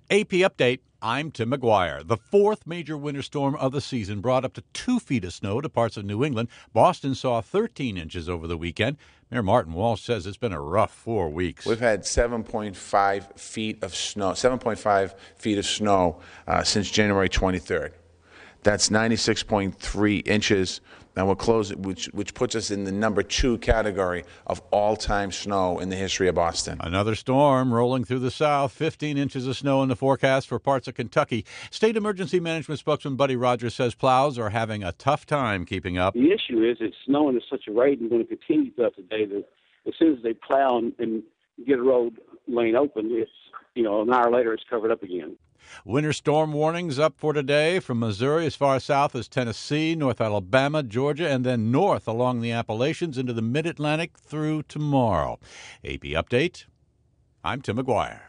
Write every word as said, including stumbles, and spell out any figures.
A P Update, I'm Tim McGuire. The fourth major winter storm of the season brought up to two feet of snow to parts of New England. Boston saw thirteen inches over the weekend. Mayor Martin Walsh says it's been a rough four weeks. We've had seven point five feet of snow, seven point five feet of snow uh, since January twenty-third. That's ninety-six point three inches, and we'll close it, which which puts us in the number two category of all-time snow in the history of Boston. Another storm rolling through the south, fifteen inches of snow in the forecast for parts of Kentucky. State Emergency Management spokesman Buddy Rogers says plows are having a tough time keeping up. The issue is it's snowing at such a rate and going to continue throughout the day that as soon as they plow and, and get a road lane open, it's, you know, an hour later it's covered up again. Winter storm warnings up for today from Missouri as far south as Tennessee, North Alabama, Georgia, and then north along the Appalachians into the mid-Atlantic through tomorrow. A P Update, I'm Tim McGuire.